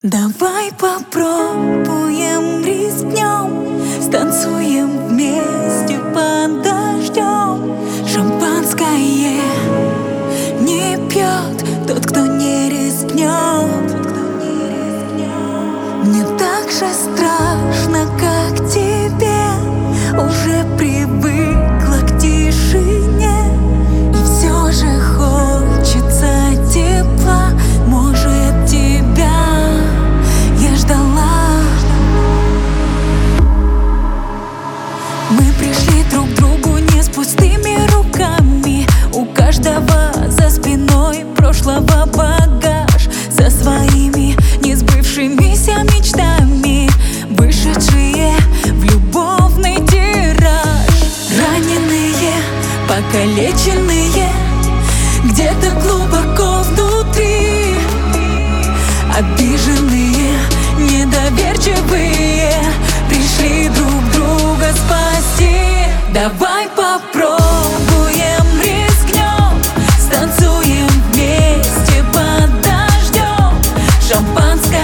Давай попробуем, рискнем, станцуем вместе под дождем. Шампанское не пьет тот, кто не рискнет. Мне так же страшно, как тебе. Уже привыкла к тишине, и все же хочется тепла. Может, тебя я ждала. Мы пришли друг к другу не с пустыми руками. У каждого за спиной прошлого багаж, со своими несбывшимися мечтами, вышедшие в любовный тираж. Раненые, покалеченные, где-то глубоко внутри, обиженные, недоверчивые, пришли друг друга спасти. Давай попробуем, рискнем, станцуем вместе под дождем. Шампанское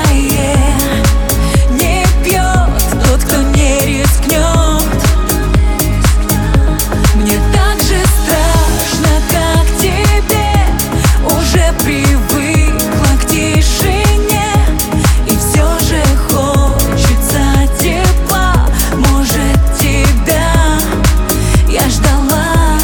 не пьет тот, кто не рискнет. Мне так же страшно, как тебе. Уже привыкла к тишине, и все же хочется тепла. Может, тебя я ждала.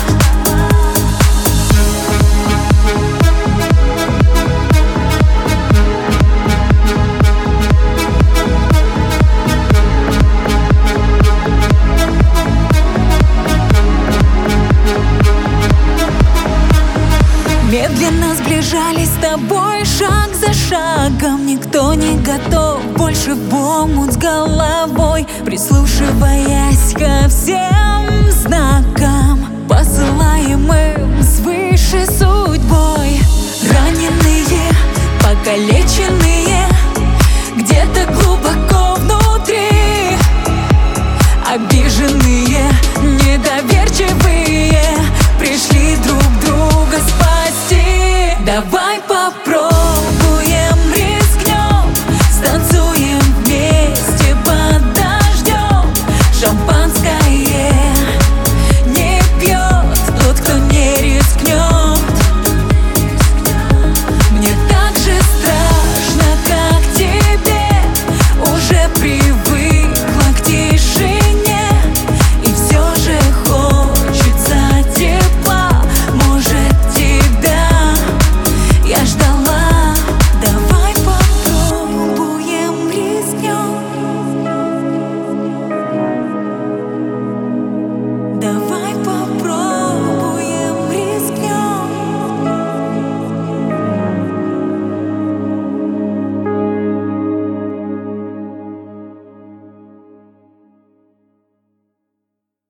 Медленно сближались с тобой шаг за шагом. Никто не готов больше в омут с головой, прислушиваясь ко всем знакам, посылаемым свыше судьбой. Раненые, покалеченные,